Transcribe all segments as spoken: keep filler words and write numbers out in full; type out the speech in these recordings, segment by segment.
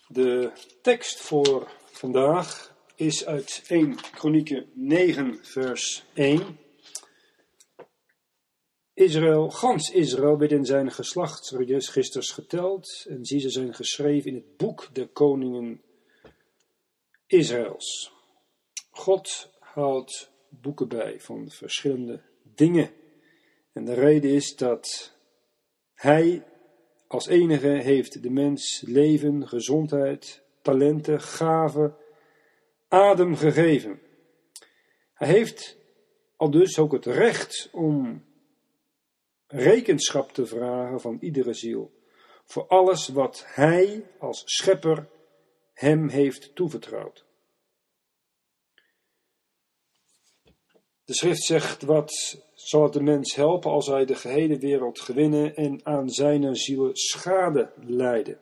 De tekst voor vandaag is uit eerste Kronieken negen vers één. Israël, gans Israël werd in zijn geslachtsregisters geteld en zie ze zijn geschreven in het boek der koningen Israëls. God houdt boeken bij van verschillende dingen. En de reden is dat hij als enige heeft de mens leven, gezondheid, talenten, gaven, adem gegeven. Hij heeft al dus ook het recht om rekenschap te vragen van iedere ziel. Voor alles wat hij als schepper hem heeft toevertrouwd. De schrift zegt, wat zal het de mens helpen als hij de gehele wereld gewinnen en aan zijn ziel schade lijden?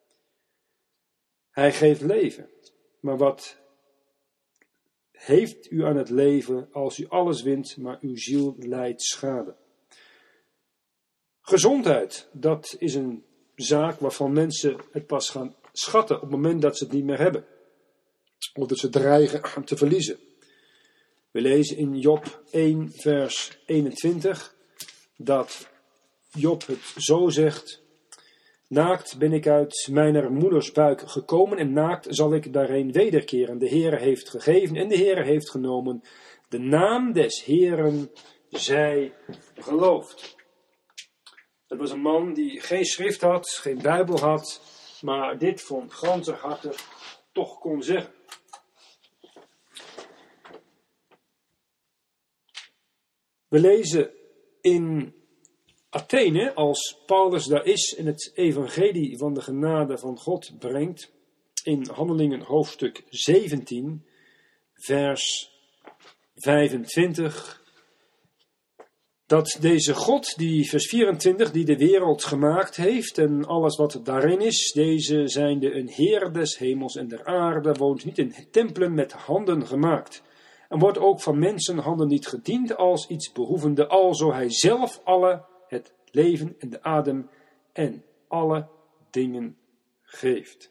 Hij geeft leven, maar wat heeft u aan het leven als u alles wint, maar uw ziel lijdt schade? Gezondheid, dat is een zaak waarvan mensen het pas gaan schatten op het moment dat ze het niet meer hebben. Of dat ze dreigen te verliezen. We lezen in Job één vers eenentwintig dat Job het zo zegt: naakt ben ik uit mijn moeders buik gekomen en naakt zal ik daarheen wederkeren. De Heere heeft gegeven en de Heere heeft genomen. De naam des Heeren zij geloofd. Dat was een man die geen schrift had, geen Bijbel had, maar dit van ganser harte toch kon zeggen. We lezen in Athene, als Paulus daar is en het evangelie van de genade van God brengt, in Handelingen hoofdstuk zeventien, vers vijfentwintig, dat deze God, die vers vierentwintig, die de wereld gemaakt heeft en alles wat daarin is, deze zijnde een Heer des hemels en der aarde, woont niet in tempelen met handen gemaakt. En wordt ook van mensenhanden niet gediend als iets behoevende, alzo hij zelf alle het leven en de adem en alle dingen geeft.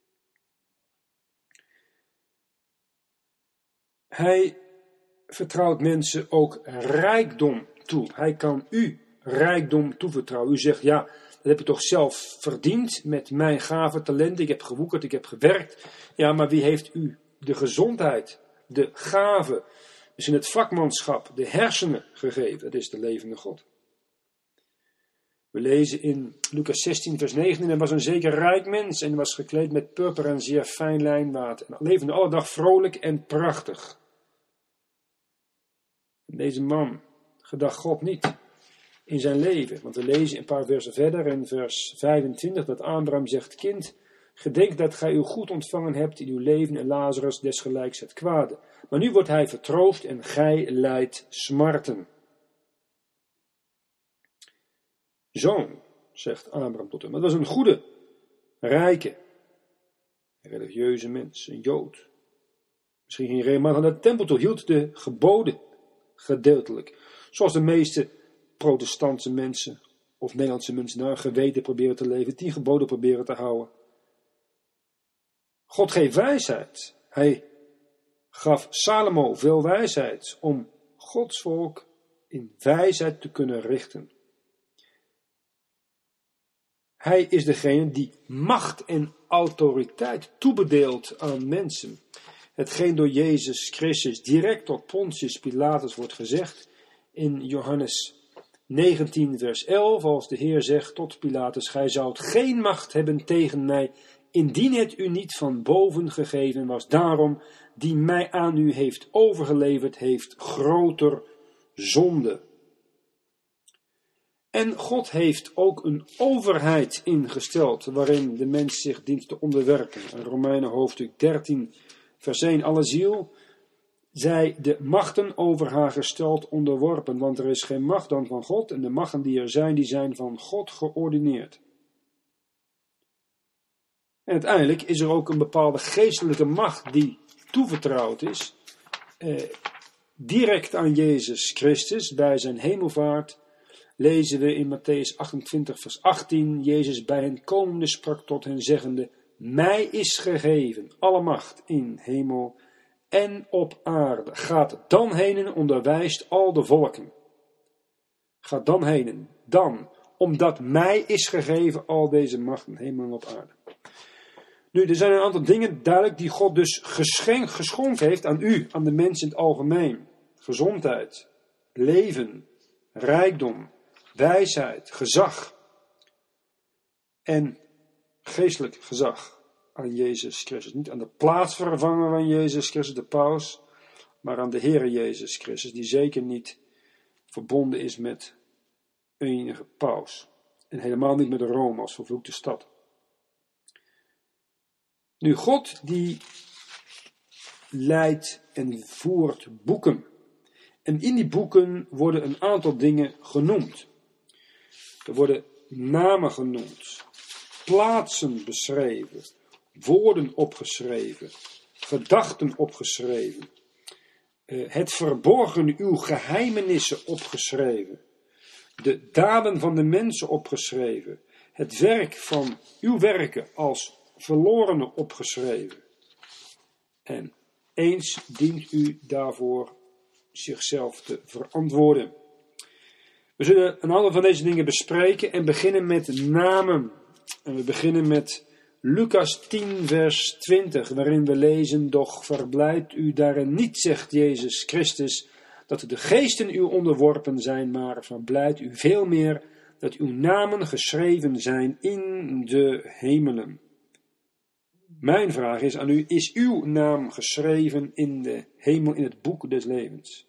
Hij vertrouwt mensen ook rijkdom toe. Hij kan u rijkdom toevertrouwen. U zegt, ja, dat heb ik toch zelf verdiend met mijn gave talenten. Ik heb gewoekerd, ik heb gewerkt. Ja, maar wie heeft u de gezondheid, de gave, dus in het vakmanschap, de hersenen gegeven? Dat is de levende God. We lezen in Lucas zestien vers negentien, er was een zeker rijk mens en was gekleed met purper en zeer fijn lijnwaad. En leefde alle dag vrolijk en prachtig. En deze man gedacht God niet in zijn leven. Want we lezen een paar versen verder in vers vijfentwintig dat Abraham zegt, kind, gedenk dat gij uw goed ontvangen hebt in uw leven en Lazarus desgelijks het kwade. Maar nu wordt hij vertroost en gij lijdt smarten. Zoon, zegt Abraham tot hem. Dat was een goede, rijke, religieuze mens, een Jood. Misschien ging regelmatig naar de tempel toe, hield de geboden gedeeltelijk. Zoals de meeste protestantse mensen of Nederlandse mensen naar geweten proberen te leven, tien geboden proberen te houden. God geeft wijsheid. Hij gaf Salomo veel wijsheid om Gods volk in wijsheid te kunnen richten. Hij is degene die macht en autoriteit toebedeelt aan mensen. Hetgeen door Jezus Christus direct tot Pontius Pilatus wordt gezegd in Johannes negentien vers elf, als de Heer zegt tot Pilatus, gij zoudt geen macht hebben tegen mij, indien het u niet van boven gegeven was. Daarom, die mij aan u heeft overgeleverd, heeft groter zonde. En God heeft ook een overheid ingesteld, waarin de mens zich dient te onderwerpen. In Romeinen hoofdstuk dertien vers één, alle ziel, zij de machten over haar gesteld onderworpen, want er is geen macht dan van God, en de machten die er zijn, die zijn van God geordineerd. En uiteindelijk is er ook een bepaalde geestelijke macht die toevertrouwd is, eh, direct aan Jezus Christus bij zijn hemelvaart. Lezen we in Mattheüs achtentwintig vers achttien, Jezus bij hen komende sprak tot hen zeggende, mij is gegeven alle macht in hemel en op aarde. Gaat dan heen en onderwijst al de volken. Gaat dan heen, dan, omdat mij is gegeven al deze macht in hemel en op aarde. Nu, er zijn een aantal dingen duidelijk die God dus geschenk, geschonken heeft aan u, aan de mensen in het algemeen. Gezondheid, leven, rijkdom, wijsheid, gezag en geestelijk gezag aan Jezus Christus. Niet aan de plaatsvervanger van Jezus Christus, de paus, maar aan de Heere Jezus Christus, die zeker niet verbonden is met enige paus. En helemaal niet met Rome als vervloekte stad. Nu, God die leidt en voert boeken. En in die boeken worden een aantal dingen genoemd. Er worden namen genoemd, plaatsen beschreven, woorden opgeschreven, gedachten opgeschreven, uh, het verborgen, uw geheimenissen opgeschreven, de daden van de mensen opgeschreven, het werk van uw werken als verlorenen opgeschreven. En eens dient u daarvoor zichzelf te verantwoorden. We zullen een aantal van deze dingen bespreken en beginnen met namen. En we beginnen met Lucas tien vers twintig, waarin we lezen: doch verblijdt u daarin niet, zegt Jezus Christus, dat de geesten u onderworpen zijn, maar verblijdt u veel meer dat uw namen geschreven zijn in de hemelen. Mijn vraag is aan u, is uw naam geschreven in de hemel, in het boek des levens?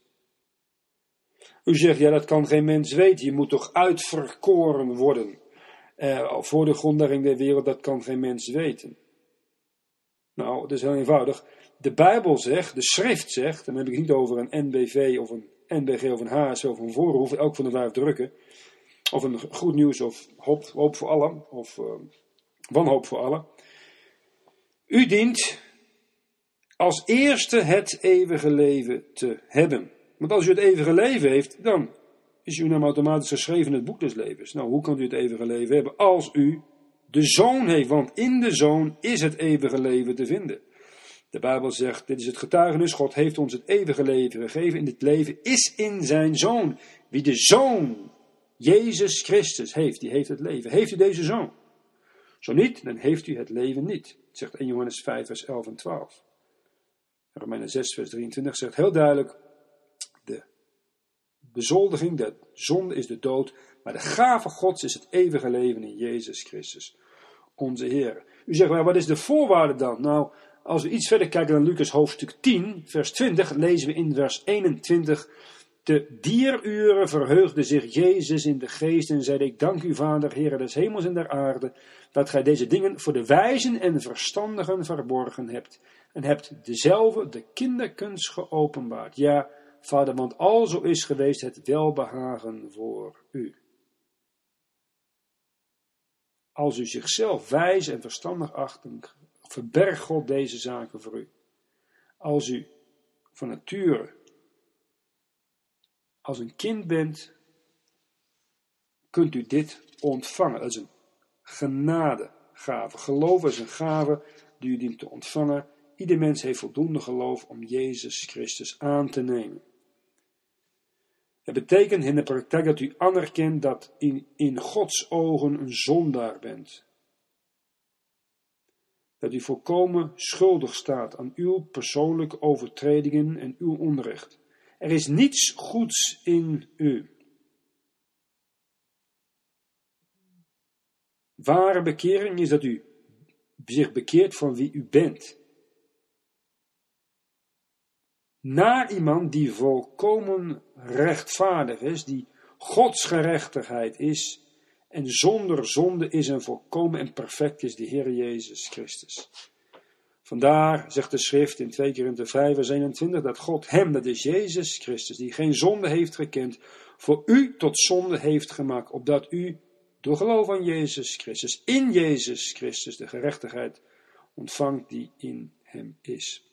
U zegt, ja, dat kan geen mens weten, je moet toch uitverkoren worden. Uh, voor de grondlegging der wereld, dat kan geen mens weten. Nou, dat is heel eenvoudig. De Bijbel zegt, de schrift zegt, dan heb ik het niet over een N B V of een N B G of een H S of een Voorhoef, elk van de vijf drukken, of een goed nieuws of hoop, hoop voor allen, of uh, wanhoop voor allen. U dient als eerste het eeuwige leven te hebben. Want als u het eeuwige leven heeft, dan is uw naam automatisch geschreven in het boek des levens. Nou, hoe kan u het eeuwige leven hebben als u de Zoon heeft? Want in de Zoon is het eeuwige leven te vinden. De Bijbel zegt, dit is het getuigenis, God heeft ons het eeuwige leven gegeven. En dit leven is in zijn Zoon. Wie de Zoon, Jezus Christus, heeft, die heeft het leven. Heeft u deze Zoon? Zo niet, dan heeft u het leven niet. Het zegt eerste Johannes vijf vers elf en twaalf. Romeinen zes vers drieëntwintig zegt heel duidelijk, de bezoldiging, de zonde is de dood, maar de gave Gods is het eeuwige leven in Jezus Christus, onze Heer. U zegt, maar wat is de voorwaarde dan? Nou, als we iets verder kijken naar Lucas hoofdstuk tien, vers twintig, lezen we in vers eenentwintig, te dieruren verheugde zich Jezus in de geest en zeide, ik dank u, Vader, Heere des hemels en der aarde, dat gij deze dingen voor de wijzen en verstandigen verborgen hebt, en hebt dezelfde de kinderkunst geopenbaard. Ja, Vader, want al zo is geweest het welbehagen voor u. Als u zichzelf wijs en verstandig acht, verbergt God deze zaken voor u. Als u van nature als een kind bent, kunt u dit ontvangen. Dat is een genadegave. Geloof is een gave die u dient te ontvangen. Ieder mens heeft voldoende geloof om Jezus Christus aan te nemen. Het betekent in de praktijk dat u anerkent dat u in Gods ogen een zondaar bent. Dat u volkomen schuldig staat aan uw persoonlijke overtredingen en uw onrecht. Er is niets goeds in u. Ware bekering is dat u zich bekeert van wie u bent. Naar iemand die volkomen rechtvaardig is, die Gods gerechtigheid is, en zonder zonde is en volkomen en perfect is de Heer Jezus Christus. Vandaar zegt de schrift in twee Korinthe vijf vers eenentwintig dat God hem, dat is Jezus Christus, die geen zonde heeft gekend, voor u tot zonde heeft gemaakt, opdat u door geloof aan Jezus Christus, in Jezus Christus, de gerechtigheid ontvangt die in hem is.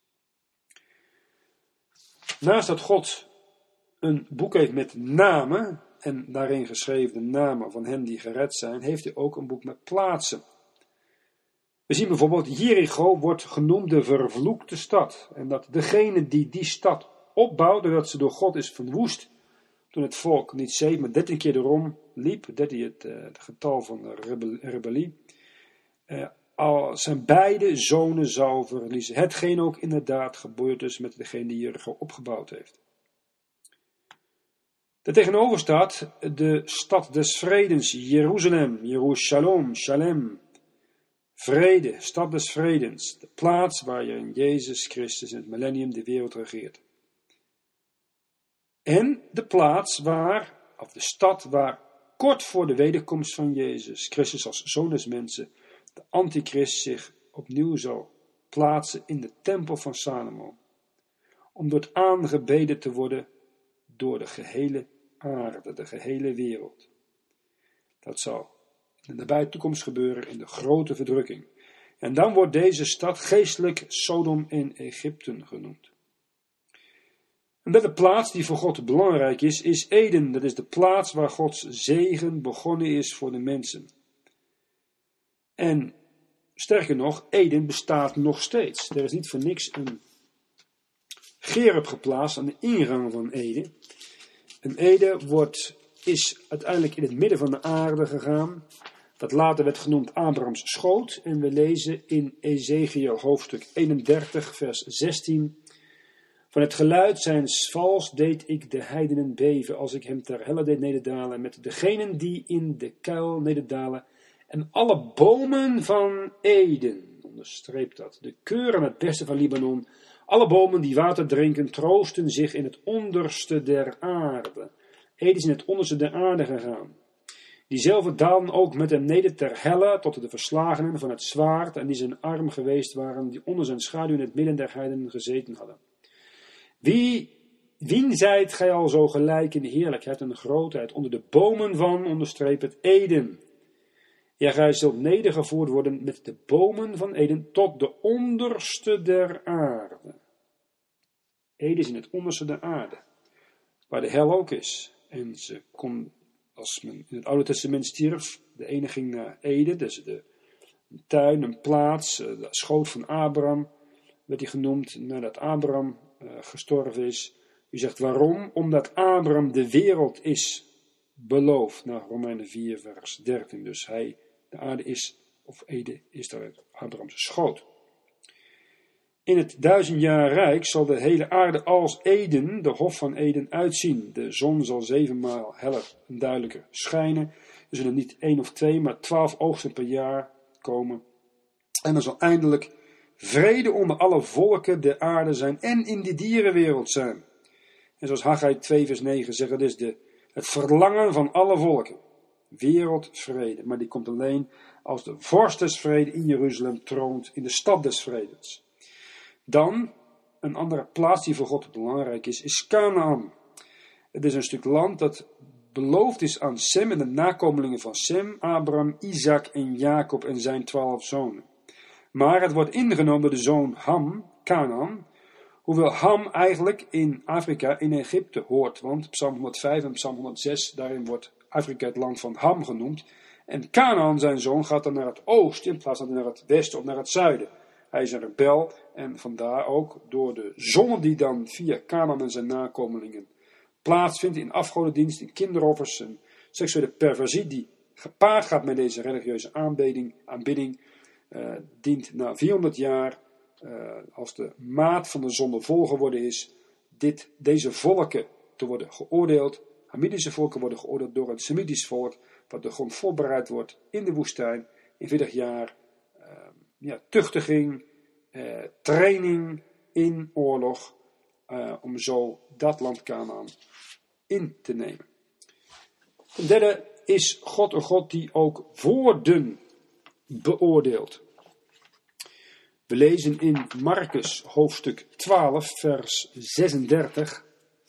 Naast dat God een boek heeft met namen, en daarin geschreven de namen van hen die gered zijn, heeft hij ook een boek met plaatsen. We zien bijvoorbeeld, Jericho wordt genoemd de vervloekte stad. En dat degene die die stad opbouwt, doordat ze door God is verwoest, toen het volk niet zeven, maar dertien keer erom liep, dertien het, uh, het getal van de rebel, rebellie, uh, al zijn beide zonen zou verliezen. Hetgeen ook inderdaad gebeurd is met degene die Jericho opgebouwd heeft. Daartegenover staat de stad des vredens, Jeruzalem, Jeruzalem, Shalem. Vrede, stad des vredens, de plaats waar je in Jezus Christus in het millennium de wereld regeert. En de plaats waar, of de stad waar kort voor de wederkomst van Jezus Christus als zoon des mensen, de antichrist zich opnieuw zal plaatsen in de tempel van Salomo. Om door het aangebeden te worden door de gehele aarde, de gehele wereld. Dat zal in de nabije toekomst gebeuren in de grote verdrukking. En dan wordt deze stad geestelijk Sodom en Egypte genoemd. En dat de plaats die voor God belangrijk is, is Eden. Dat is de plaats waar Gods zegen begonnen is voor de mensen. En sterker nog, Eden bestaat nog steeds. Er is niet voor niks een gerub geplaatst aan de ingang van Eden. En Eden wordt, is uiteindelijk in het midden van de aarde gegaan. Dat later werd genoemd Abrahams schoot. En we lezen in Ezekiel hoofdstuk eenendertig vers zestien. Van het geluid zijns vals deed ik de heidenen beven, als ik hem ter helle deed nederdalen, met degenen die in de kuil nederdalen, en alle bomen van Eden, onderstreept dat, de keur aan het beste van Libanon, alle bomen die water drinken, troosten zich in het onderste der aarde. Eden is in het onderste der aarde gegaan. Diezelfde daalden ook met hem neder ter helle, tot de verslagenen van het zwaard, en die zijn arm geweest waren, die onder zijn schaduw in het midden der heidenen gezeten hadden. Wie, wien zijt gij al zo gelijk in de heerlijkheid en de grootheid, onder de bomen van, onderstreep het, Eden. Ja, gij zult nedergevoerd worden met de bomen van Eden tot de onderste der aarde. Eden is in het onderste der aarde, waar de hel ook is. En ze kon, als men in het Oude Testament stierf, de ene ging naar Eden, dus de, een tuin, een plaats, de schoot van Abraham, werd hij genoemd, nadat Abraham uh, gestorven is. U zegt waarom? Omdat Abraham de wereld is beloofd, naar Romeinen vier vers dertien. Dus hij, de aarde is, of Eden is daar Abrahams schoot. In het duizendjarig rijk zal de hele aarde als Eden, de hof van Eden, uitzien. De zon zal zevenmaal heller en duidelijker schijnen. Er zullen niet één of twee, maar twaalf oogsten per jaar komen. En er zal eindelijk vrede onder alle volken der aarde zijn en in de dierenwereld zijn. En zoals Haggai twee vers negen zegt, het is de, het verlangen van alle volken. Wereldvrede. Maar die komt alleen als de vorst des vrede in Jeruzalem troont, in de stad des vredens. Dan, een andere plaats die voor God belangrijk is, is Canaan. Het is een stuk land dat beloofd is aan Sem en de nakomelingen van Sem, Abraham, Isaac en Jacob en zijn twaalf zonen. Maar het wordt ingenomen door de zoon Ham, Canaan, hoewel Ham eigenlijk in Afrika, in Egypte hoort. Want Psalm honderdvijf en Psalm honderdzes, daarin wordt Afrika het land van Ham genoemd. En Canaan, zijn zoon, gaat dan naar het oosten in plaats van naar het westen of naar het zuiden. Hij is een rebel en vandaar ook door de zonde die dan via Canaan en zijn nakomelingen plaatsvindt in afgodendienst, in kinderoffers en seksuele perversie die gepaard gaat met deze religieuze aanbidding, aanbidding uh, dient na vierhonderd jaar, uh, als de maat van de zonde vol geworden is, dit, deze volken te worden geoordeeld. Hamidische volken worden geoordeeld door een Semitisch volk, wat de grond voorbereid wordt in de woestijn in veertig jaar. Uh, ja, tuchtiging, uh, training in oorlog, uh, om zo dat land Canaan in te nemen. Ten derde is God een God die ook woorden beoordeelt. We lezen in Markus hoofdstuk twaalf vers zesendertig.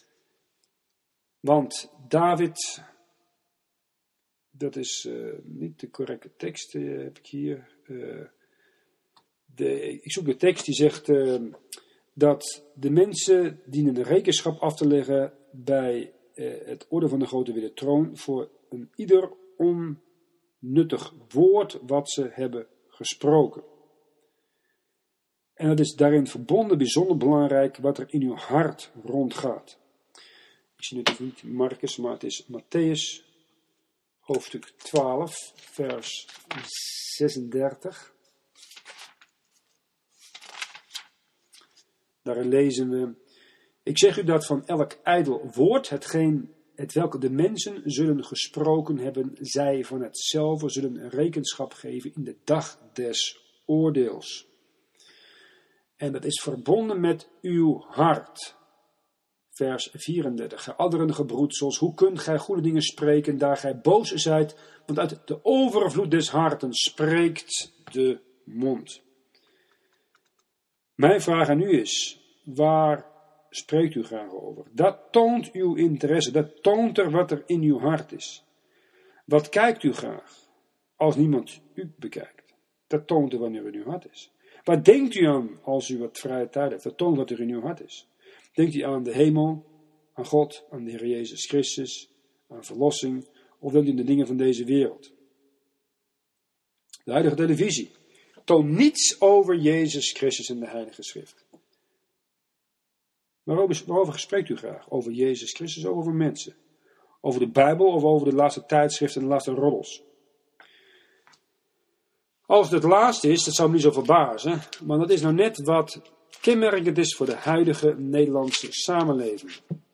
Want David, dat is uh, niet de correcte tekst, uh, heb ik hier. Uh, de, ik zoek de tekst die zegt uh, dat de mensen dienen rekenschap af te leggen bij uh, het orde van de grote witte troon voor een ieder onnuttig woord wat ze hebben gesproken. En dat is daarin verbonden bijzonder belangrijk wat er in uw hart rondgaat. Ik zie het niet Marcus, maar het is Matthäus, hoofdstuk twaalf, vers zesendertig. Daarin lezen we: ik zeg u dat van elk ijdel woord, hetgeen het welke de mensen zullen gesproken hebben, zij van hetzelfde zullen rekenschap geven in de dag des oordeels. En dat is verbonden met uw hart. Vers vierendertig. Gij adderende broedsels, hoe kunt gij goede dingen spreken, daar gij boos zijt, want uit de overvloed des harten spreekt de mond. Mijn vraag aan u is, waar spreekt u graag over? Dat toont uw interesse, dat toont er wat er in uw hart is. Wat kijkt u graag, als niemand u bekijkt? Dat toont er wanneer in uw hart is. Wat denkt u aan als u wat vrije tijd heeft? Dat toont wat er in uw hart is. Denkt u aan de hemel, aan God, aan de Heer Jezus Christus, aan verlossing, of denkt u aan de dingen van deze wereld? De huidige televisie toont niets over Jezus Christus en de Heilige Schrift. Waarover, waarover spreekt u graag? Over Jezus Christus of over mensen? Over de Bijbel of over de laatste tijdschriften en de laatste roddels? Als het het laatste is, dat zou me niet zo verbazen, maar dat is nou net wat kenmerkend is voor de huidige Nederlandse samenleving.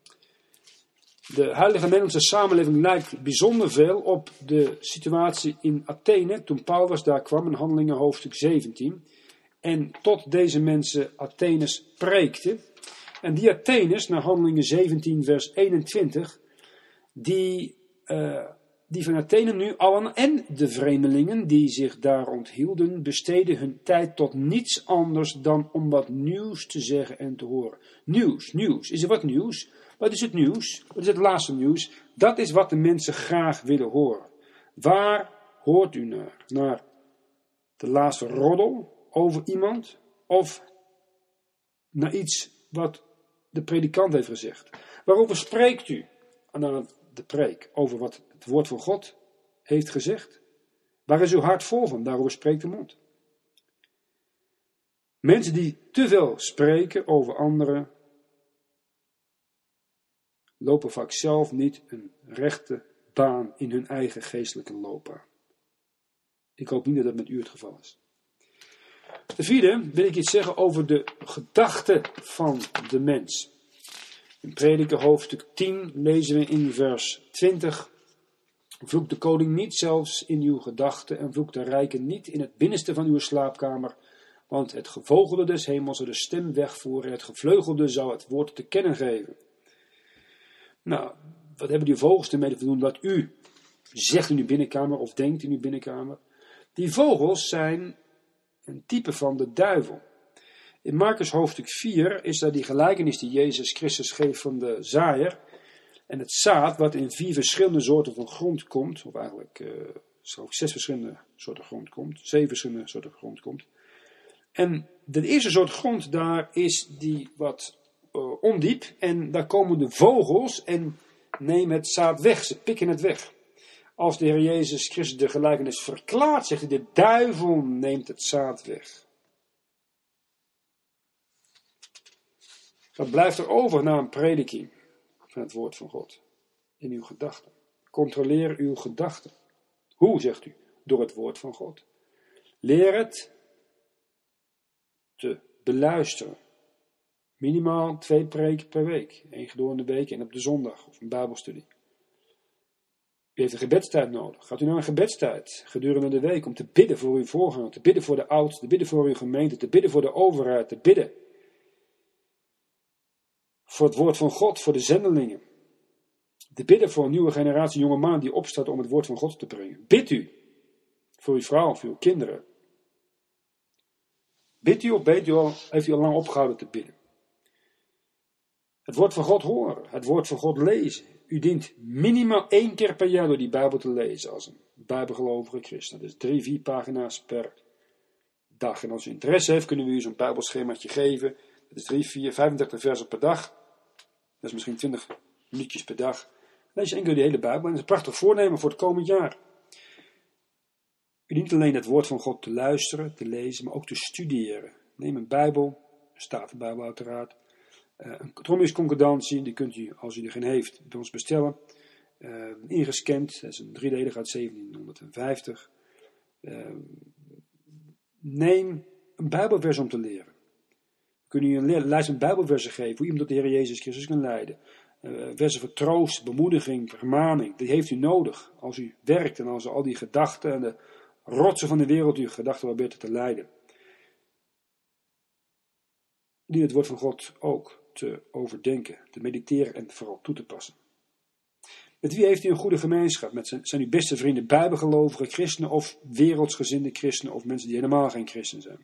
De huidige Nederlandse samenleving lijkt bijzonder veel op de situatie in Athene, toen Paulus daar kwam in Handelingen hoofdstuk zeventien, en tot deze mensen Atheners preekte. En die Atheners, naar Handelingen zeventien vers eenentwintig, die, uh, die van Athene nu allen en de vreemdelingen die zich daar onthielden, besteden hun tijd tot niets anders dan om wat nieuws te zeggen en te horen. Nieuws, nieuws. Is er wat nieuws? Wat is het nieuws? Wat is het laatste nieuws? Dat is wat de mensen graag willen horen. Waar hoort u naar? Naar de laatste roddel over iemand? Of naar iets wat de predikant heeft gezegd? Waarover spreekt u aan de preek? Over wat het woord van God heeft gezegd? Waar is uw hart vol van? Daarover spreekt de mond. Mensen die te veel spreken over anderen, lopen vaak zelf niet een rechte baan in hun eigen geestelijke loopbaan. Ik hoop niet dat dat met u het geval is. Ten vierde wil ik iets zeggen over de gedachte van de mens. In Prediker hoofdstuk tien lezen we in vers twintig. Vloek de koning niet zelfs in uw gedachten en vloek de rijken niet in het binnenste van uw slaapkamer. Want het gevogelde des hemels zou de stem wegvoeren en het gevleugelde zou het woord te kennen geven. Nou, wat hebben die vogels ermee te doen wat u zegt in uw binnenkamer of denkt in uw binnenkamer? Die vogels zijn een type van de duivel. In Marcus hoofdstuk vier is daar die gelijkenis die Jezus Christus geeft van de zaaier en het zaad wat in vier verschillende soorten van grond komt, of eigenlijk uh, ook zes verschillende soorten grond komt, zeven verschillende soorten grond komt. En de eerste soort grond daar is die wat uh, ondiep en daar komen de vogels en nemen het zaad weg, ze pikken het weg. Als de Heer Jezus Christus de gelijkenis verklaart, zegt hij, de duivel neemt het zaad weg. Wat blijft er over na een prediking van het woord van God? In uw gedachten. Controleer uw gedachten. Hoe, zegt u? Door het woord van God. Leer het te beluisteren. Minimaal twee preken per week. Eén gedurende de week en op de zondag of een bijbelstudie. U heeft een gebedstijd nodig. Gaat u naar een gebedstijd gedurende de week om te bidden voor uw voorganger, te bidden voor de oudsten, te bidden voor uw gemeente, te bidden voor de overheid, te bidden voor het woord van God, voor de zendelingen. Te bidden voor een nieuwe generatie jonge mannen die opstaat om het woord van God te brengen. Bid u voor uw vrouw, voor uw kinderen. Bid u of bent u al, heeft u al lang opgehouden te bidden. Het woord van God horen, het woord van God lezen. U dient minimaal één keer per jaar door die Bijbel te lezen als een bijbelgelovige christen. Dat is drie, vier pagina's per dag. En als u interesse heeft, kunnen we u zo'n bijbelschemaatje geven. Dat is drie, vier, vijfendertig versen per dag. Dat is misschien twintig minuutjes per dag. Lees je één keer de hele Bijbel en dat is een prachtig voornemen voor het komend jaar. U dient alleen het woord van God te luisteren, te lezen, maar ook te studeren. Neem een Bijbel, een Statenbijbel uiteraard. Uh, een Trommius-concordantie, die kunt u, als u er geen heeft, bij ons bestellen. Uh, ingescand, dat is een drieledig uit zeventienhonderdvijftig. Uh, neem een Bijbelvers om te leren. We kunnen u een lijst met Bijbelversen geven, hoe iemand tot de Heer Jezus Christus kan leiden. Uh, versen voor troost, bemoediging, vermaning. Die heeft u nodig als u werkt en als u al die gedachten en de rotsen van de wereld uw gedachten probeert te leiden. Die het woord van God ook te overdenken, te mediteren en vooral toe te passen. Met wie heeft u een goede gemeenschap? Met zijn, zijn uw beste vrienden bijbelgelovige christenen of wereldsgezinde christenen of mensen die helemaal geen christen zijn?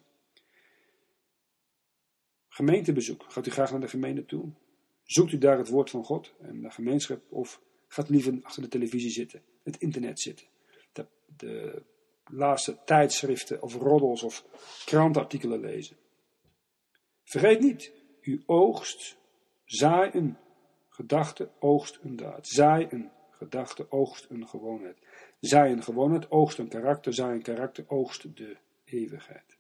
Gemeentebezoek. Gaat u graag naar de gemeente toe? Zoekt u daar het woord van God en de gemeenschap of gaat u liever achter de televisie zitten, het internet zitten? De, de laatste tijdschriften of roddels of krantartikelen lezen. Vergeet niet, u oogst, zaai een gedachte, oogst een daad. Zaai een gedachte, oogst een gewoonheid. Zaai een gewoonheid, oogst een karakter. Zaai een karakter, oogst de eeuwigheid.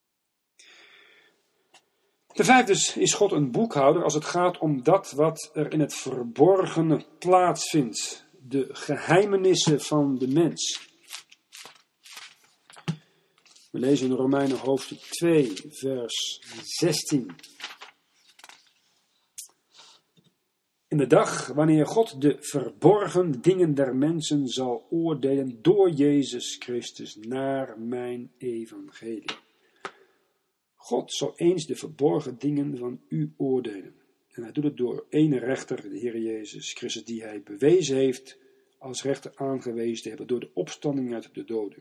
De vijfde is God een boekhouder als het gaat om dat wat er in het verborgene plaatsvindt. De geheimenissen van de mens. We lezen in Romeinen hoofdstuk twee, vers zestien. In de dag wanneer God de verborgen dingen der mensen zal oordelen door Jezus Christus naar mijn evangelie. God zal eens de verborgen dingen van u oordelen. En hij doet het door ene rechter, de Heer Jezus Christus, die hij bewezen heeft als rechter aangewezen te hebben door de opstanding uit de doden.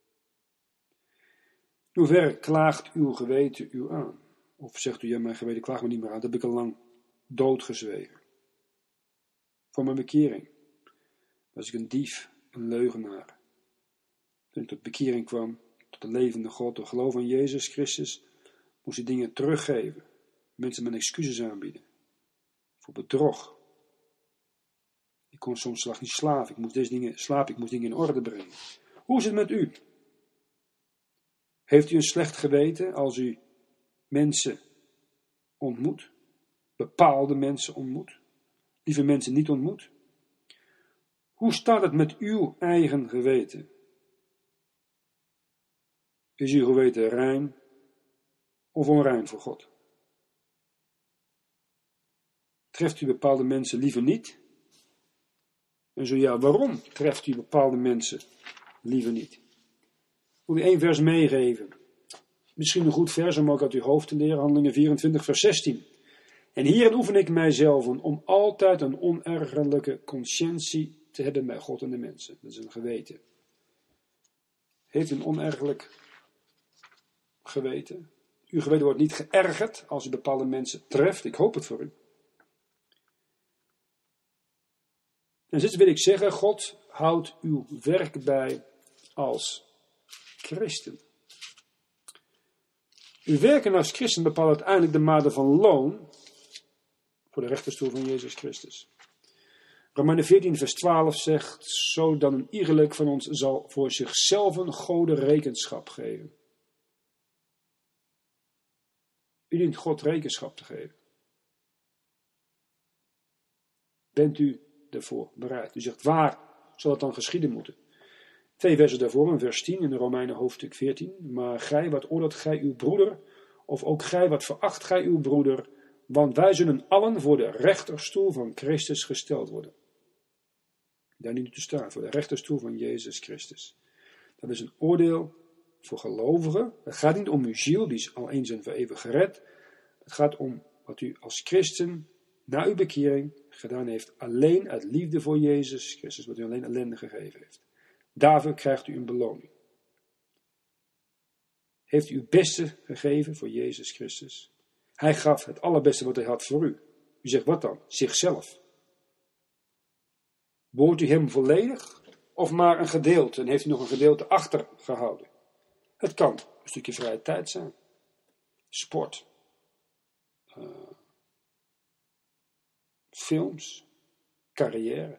In hoeverre klaagt uw geweten u aan? Of zegt u, ja, mijn geweten klaagt me niet meer aan, dat heb ik al lang doodgezwegen. Voor mijn bekering was ik een dief, een leugenaar. Toen ik tot bekering kwam, tot de levende God, door geloof aan Jezus Christus, moest ik dingen teruggeven. Mensen mijn excuses aanbieden. Voor bedrog. Ik kon soms slag niet slapen. Ik moest deze dingen slapen, ik moest dingen in orde brengen. Hoe is het met u? Heeft u een slecht geweten als u mensen ontmoet? Bepaalde mensen ontmoet? Lieve mensen niet ontmoet? Hoe staat het met uw eigen geweten? Is uw geweten rein of onrein voor God? Treft u bepaalde mensen liever niet? En zo ja, waarom treft u bepaalde mensen liever niet? Ik wil u één vers meegeven. Misschien een goed vers om ook uit uw hoofd te leren. Handelingen vierentwintig vers zestien. En hierin oefen ik mijzelf om altijd een onergerlijke conscientie te hebben bij God en de mensen. Dat is een geweten. Heeft u een onergerlijk geweten? Uw geweten wordt niet geërgerd als u bepaalde mensen treft. Ik hoop het voor u. En dit wil ik zeggen, God houdt uw werk bij als christen. Uw werken als christen bepaalt uiteindelijk de mate van loon voor de rechterstoel van Jezus Christus. Romeinen veertien vers twaalf zegt, zo dan een iegelijk van ons zal voor zichzelf een Gode rekenschap geven. U dient God rekenschap te geven. Bent u ervoor bereid? U zegt, waar zal het dan geschieden moeten? Twee versen daarvoor, in vers tien in de Romeinen hoofdstuk veertien. Maar gij, wat oordeelt gij uw broeder? Of ook gij, wat veracht gij uw broeder? Want wij zullen allen voor de rechterstoel van Christus gesteld worden. Daar niet te staan, voor de rechterstoel van Jezus Christus. Dat is een oordeel voor gelovigen. Het gaat niet om uw ziel, die is al eens en voor eeuwig gered. Het gaat om wat u als christen na uw bekering gedaan heeft, alleen uit liefde voor Jezus Christus, wat u alleen ellende gegeven heeft. Daarvoor krijgt u een beloning. Heeft u uw beste gegeven voor Jezus Christus? Hij gaf het allerbeste wat hij had voor u. U zegt, wat dan? Zichzelf. Woont u hem volledig of maar een gedeelte en heeft u nog een gedeelte achtergehouden? Het kan een stukje vrije tijd zijn. Sport. Uh, films. Carrière.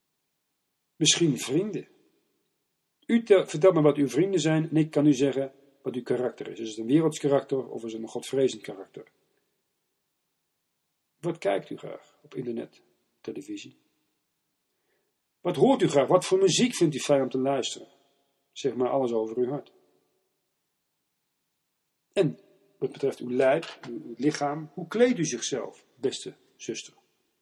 Misschien vrienden. U te, vertelt me wat uw vrienden zijn en ik kan u zeggen, wat uw karakter is. Is het een werelds karakter of is het een godvrezend karakter? Wat kijkt u graag op internet, televisie? Wat hoort u graag? Wat voor muziek vindt u fijn om te luisteren? Zeg maar alles over uw hart. En wat betreft uw lijf, uw lichaam, hoe kleedt u zichzelf, beste zuster?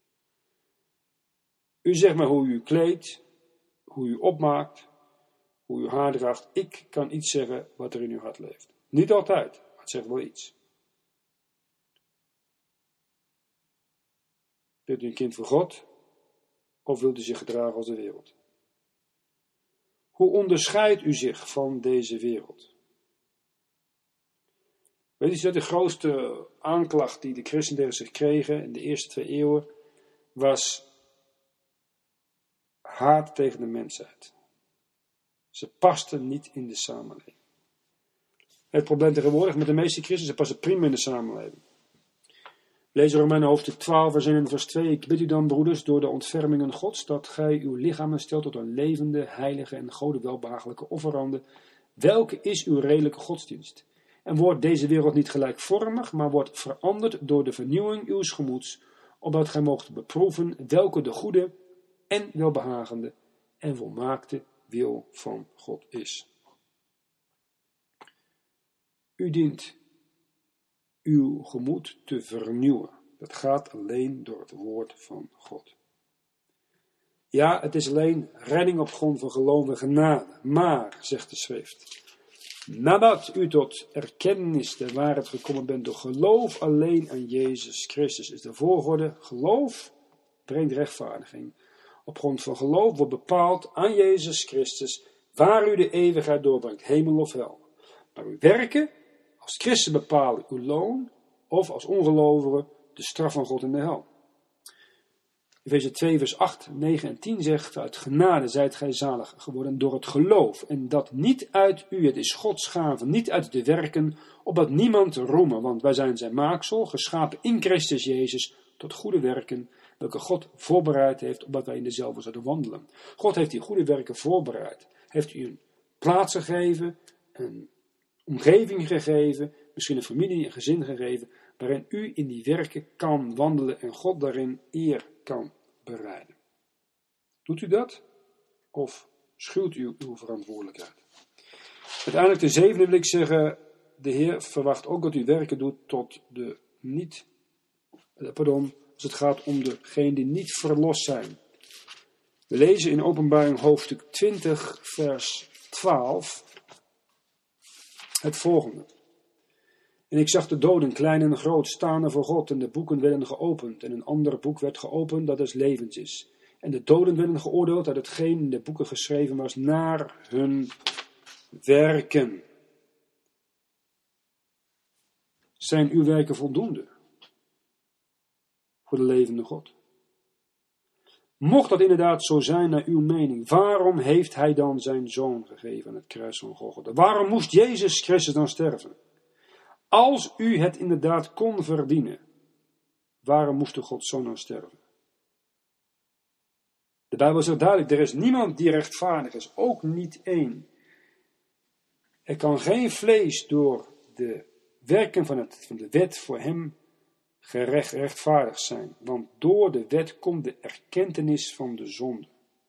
U zegt maar hoe u kleedt, hoe u opmaakt, hoe u haar draagt. Ik kan iets zeggen wat er in uw hart leeft. Niet altijd, maar het zegt wel iets. Bent u een kind van God? Of wilt u zich gedragen als de wereld? Hoe onderscheidt u zich van deze wereld? Weet je dat de grootste aanklacht die de christenen tegen zich kregen in de eerste twee eeuwen was haat tegen de mensheid. Ze pasten niet in de samenleving. Het probleem tegenwoordig met de meeste christenen, ze passen prima in de samenleving. Lees Romeinen hoofdstuk twaalf, vers één en vers twee. Ik bid u dan, broeders, door de ontfermingen Gods, dat gij uw lichamen stelt tot een levende, heilige en Gode welbehagelijke offerande. Welke is uw redelijke godsdienst? En wordt deze wereld niet gelijkvormig, maar wordt veranderd door de vernieuwing uws gemoeds, opdat gij moogt beproeven welke de goede en welbehagende en volmaakte wil van God is. U dient uw gemoed te vernieuwen. Dat gaat alleen door het woord van God. Ja, het is alleen redding op grond van geloof en genade. Maar, zegt de schrift, nadat u tot erkennis der waarheid gekomen bent door geloof alleen aan Jezus Christus, is de volgorde: geloof brengt rechtvaardiging. Op grond van geloof wordt bepaald aan Jezus Christus waar u de eeuwigheid doorbrengt, hemel of hel. Maar uw werken als christen bepalen uw loon, of als ongelovige de straf van God in de hel. Efeze twee vers acht, negen en tien zegt: uit genade zijt gij zalig geworden door het geloof, en dat niet uit u, het is Gods gave, niet uit de werken, opdat niemand roemen, want wij zijn zijn maaksel, geschapen in Christus Jezus tot goede werken, welke God voorbereid heeft, opdat wij in dezelfde zouden wandelen. God heeft die goede werken voorbereid. Heeft u een plaats gegeven, een omgeving gegeven, misschien een familie, een gezin gegeven, waarin u in die werken kan wandelen en God daarin eer kan bereiden. Doet u dat? Of schuwt u uw verantwoordelijkheid? Uiteindelijk de zevende wil ik zeggen, de Heer verwacht ook dat u werken doet tot de niet, pardon, als het gaat om degenen die niet verlost zijn. We lezen in Openbaring hoofdstuk twintig vers twaalf het volgende. En ik zag de doden, klein en groot, staan voor God, en de boeken werden geopend. En een ander boek werd geopend, dat des levens is. En de doden werden geoordeeld uit hetgeen in de boeken geschreven was, naar hun werken. Zijn uw werken voldoende voor de levende God? Mocht dat inderdaad zo zijn naar uw mening, waarom heeft hij dan zijn zoon gegeven aan het kruis van Golgotha? Waarom moest Jezus Christus dan sterven? Als u het inderdaad kon verdienen, waarom moest de Godszoon dan sterven? De Bijbel zegt duidelijk, er is niemand die rechtvaardig is, ook niet één. Er kan geen vlees door de werken van, het, van de wet voor hem gerecht, rechtvaardig zijn, want door de wet komt de erkentenis van de zonde.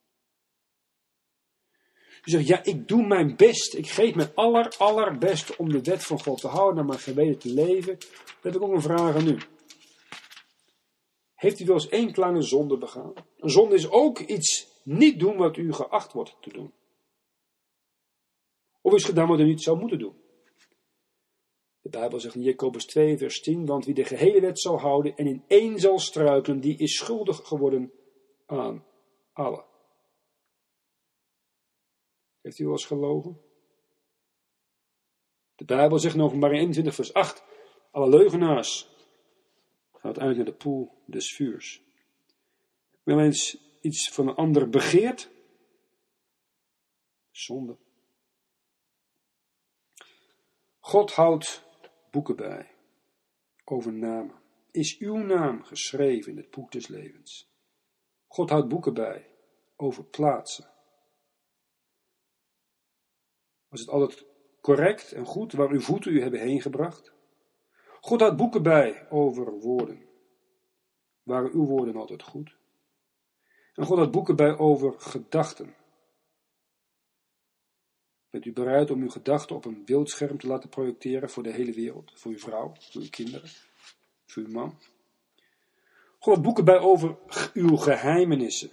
U zegt, ja, ik doe mijn best, ik geef mijn aller, allerbeste om de wet van God te houden, naar mijn geweten te leven. Dan heb ik ook een vraag aan u. Heeft u wel eens één kleine zonde begaan? Een zonde is ook iets niet doen wat u geacht wordt te doen. Of is gedaan wat u niet zou moeten doen. De Bijbel zegt in Jacobus twee vers tien, want wie de gehele wet zal houden en in één zal struikelen, die is schuldig geworden aan alle. Heeft u wel eens gelogen? De Bijbel zegt in Openbaring eenentwintig vers acht, alle leugenaars gaan uiteindelijk naar de poel des vuurs. Wel eens iets van een ander begeert, zonde. God houdt boeken bij over namen. Is uw naam geschreven in het boek des levens? God houdt boeken bij over plaatsen. Was het altijd correct en goed waar uw voeten u hebben heen gebracht. God houdt boeken bij over woorden. Waren uw woorden altijd goed? En God houdt boeken bij over gedachten. Bent u bereid om uw gedachten op een beeldscherm te laten projecteren voor de hele wereld? Voor uw vrouw, voor uw kinderen, voor uw man? God houdt boeken bij over uw geheimenissen.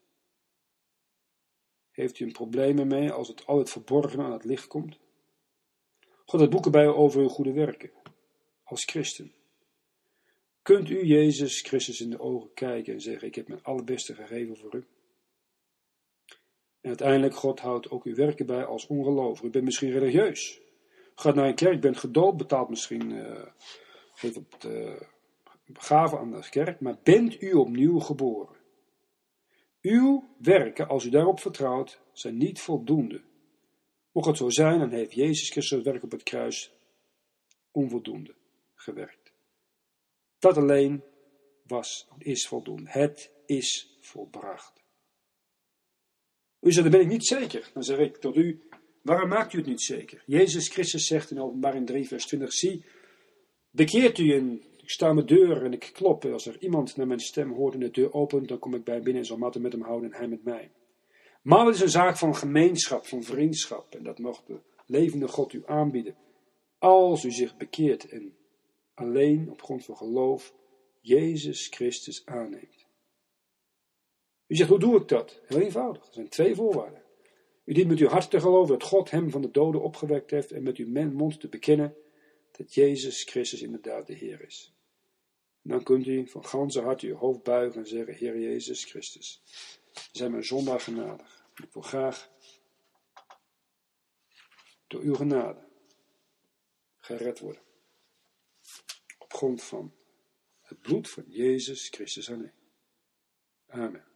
Heeft u een probleem ermee als het al het verborgene aan het licht komt? God houdt boeken bij over uw goede werken, als christen. Kunt u Jezus Christus in de ogen kijken en zeggen, ik heb mijn allerbeste gegeven voor u? En uiteindelijk, God houdt ook uw werken bij als ongelovige. U bent misschien religieus. Gaat naar een kerk, bent gedoopt, betaalt misschien, uh, geeft op de gave aan de kerk, maar bent u opnieuw geboren? Uw werken, als u daarop vertrouwt, zijn niet voldoende. Mocht het zo zijn, dan heeft Jezus Christus het werk op het kruis onvoldoende gewerkt. Dat alleen was, is voldoende. Het is volbracht. U zegt, dan ben ik niet zeker. Dan zeg ik tot u, waarom maakt u het niet zeker? Jezus Christus zegt in Openbaring drie vers twintig, zie, bekeert u en ik sta aan mijn deur en ik klop. Als er iemand naar mijn stem hoort en de deur opent, dan kom ik bij binnen en zal matten met hem houden en hij met mij. Maar het is een zaak van gemeenschap, van vriendschap. En dat mocht de levende God u aanbieden. Als u zich bekeert en alleen op grond van geloof Jezus Christus aanneemt. U zegt, hoe doe ik dat? Heel eenvoudig. Er zijn twee voorwaarden. U dient met uw hart te geloven dat God hem van de doden opgewekt heeft en met uw mond te bekennen dat Jezus Christus inderdaad de Heer is. En dan kunt u van ganse harte uw hoofd buigen en zeggen, Heer Jezus Christus, zijn mijn zondaar genadig. Ik wil graag door uw genade gered worden. Op grond van het bloed van Jezus Christus alleen. Amen.